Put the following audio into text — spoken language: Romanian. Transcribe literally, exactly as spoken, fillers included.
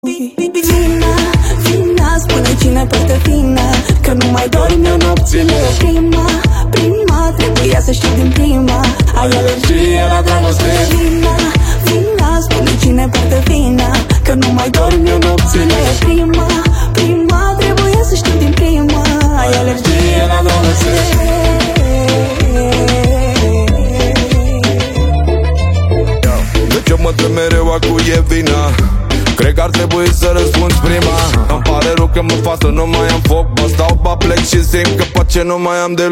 Vina, vina, spune cine poate vina, că nu mai dorm eu nopțile. Prima, prima, trebuia să știu din prima, ai alergie la dragoste. Vina, vina, spune cine poate vina, că nu mai dorm eu nopțile. Prima, prima, trebuia să știu din prima, ai alergie la dragoste. De ce mă întreb mereu a cui e vina? Cred că ar trebui să răspunzi prima. Îmi pare rău că mă fac să nu mai am foc, bă stau, bă plec și simt că pace nu mai am de